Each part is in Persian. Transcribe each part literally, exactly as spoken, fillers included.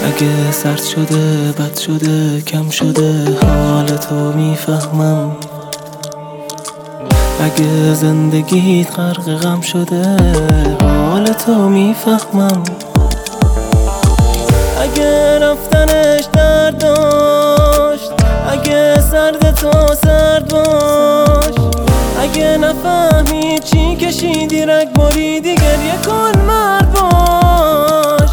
اگه سرد شده بد شده کم شده حال تو میفهمم. اگه زندگیت غرق غم شده حال تو میفهمم. اگه رفتنش درد داشت، اگه سرد تو سرد باش، اگه نفهمی چی کشیدی رگ بریدی گریه کن مرد باش.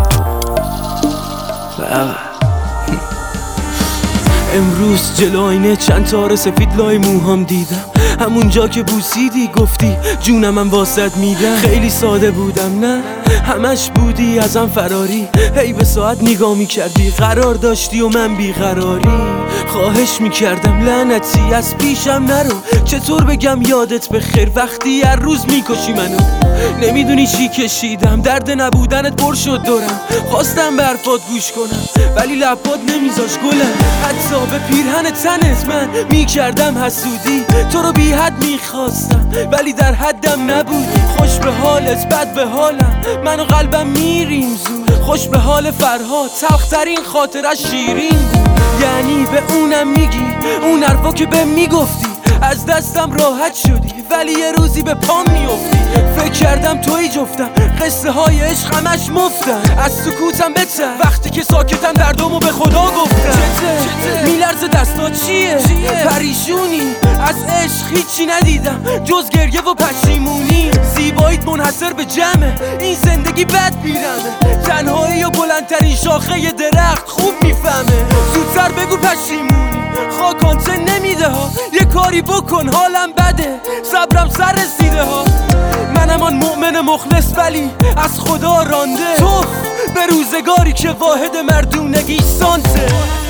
امروز جلو آینه چند تار سفید لای موهام دیدم، همونجا که بوسیدی گفتی جونم من واسط میدم. خیلی ساده بودم نه همش بودی ازم فراری، هی به ساعت نگاه میکردی قرار داشتی و من بیقراری. خواهش میکردم لعنتی از پیشم نرو، چطور بگم یادت بخیر وقتی هر روز میکشی منو. نمیدونی چی کشیدم، درد نبودنت پر شد دورم. خواستم به حرفات گوش کنم ولی لبات نمیذاش گلم. حتی به پیرهن تنت من میکردم حسودی، تو رو بی حد میخواستم ولی در حدم نبودی. خوش به حالت بد به حالم، من و قلبم میریم زود. خوش به حال فرهاد، تلخترین خاطرش شیرین بود. یعنی به اونم میگی اون حرفا که به میگفتی از دستم راحت شدی ولی یه روزی به پام میافتی. فکر کردم توی جفتم، قصه های عشق همش مفتن. از سکوتم بتر وقتی که ساکتم دردمو به خدا گفتم. میلرزه دستا چیه؟ پریشونی از عشق هیچی ندیدم جز گریه و پشیمونی. زیباییت منحصر به جمعه، این زندگی بد میرمه. تنهایی و بلندترین شاخه ی درخت خوب میفهمه. زودتر بگو پشیمونی خاکانته نمیده ها، یه کاری بکن حالم بده صبرم سر رسیده ها. منم آن مؤمن مخلص ولی از خدا رانده، تو به روزگاری که واحد مردونگی سانته.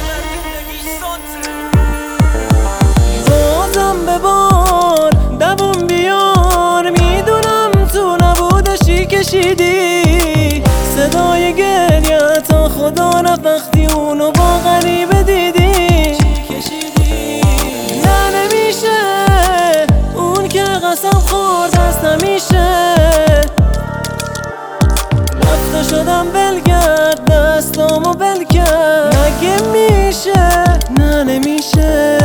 بازم ببار دووم بیار، میدونم تو نبودشی کشیدی صدای گریه تا خدا رفت وقتی اونو با غریبه دیدی. نه نمیشه اون که قسم خورد هست نمیشه. رفته شدم بلگرد دستامو بل کرد، مگه میشه؟ نه نمیشه.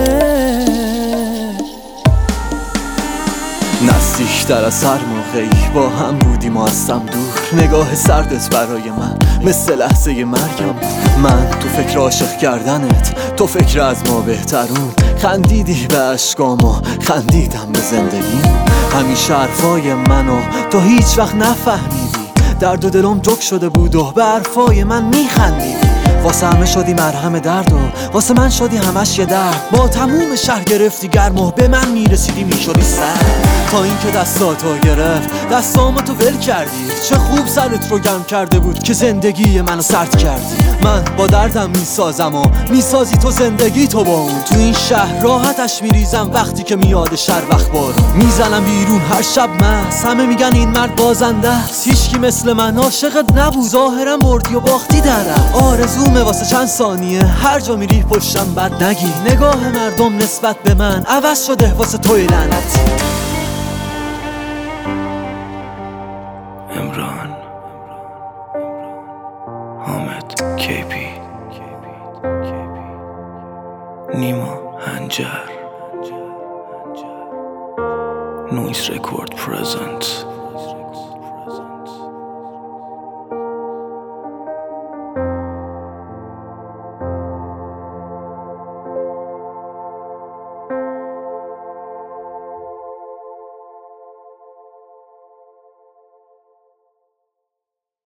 نزدیکتر از هر موقعی با هم بودیم و ازم دور. نگاه سردت برای من مثل لحظه مرگم بود. من تو فکر عاشق کردنت، تو فکر از ما بهترون. خندیدی به عشقام و خندیدم به زندگی. همیشه حرفای منو تو هیچ وقت نفهمیدی، درد و دلم جک شده بود و به حرفای من میخندیدی. واسه همه شدی مرهم درد و واسه من شدی همش یه درد. با تموم شهر گرفتی گرم و به من میرسیدی میشدی سرد. تا اینکه دستاتو گرفت دستامو تو ول کردی. چه خوب سرت رو گرم کرده بود که زندگی منو سرد کردی. من با دردم میسازم و میسازی تو زندگی تو با اون. تو این شهر راحتش میریزم وقتی که میاد شهر وقت بارون. میزنم بیرون هر شب مست، همه میگن این مرد بازنده است. هیچکی مثل من عاشقت نبود، ظاهرا بردی و باختی درم. آرزومه واسه چند ثانیه هر جا میری پشتم بد نگی. نگاه مردم نسبت به من عوض شده واسه توی لعنتی. امران حامد کیپی نیما هنجر نویز رکورد پرزنت.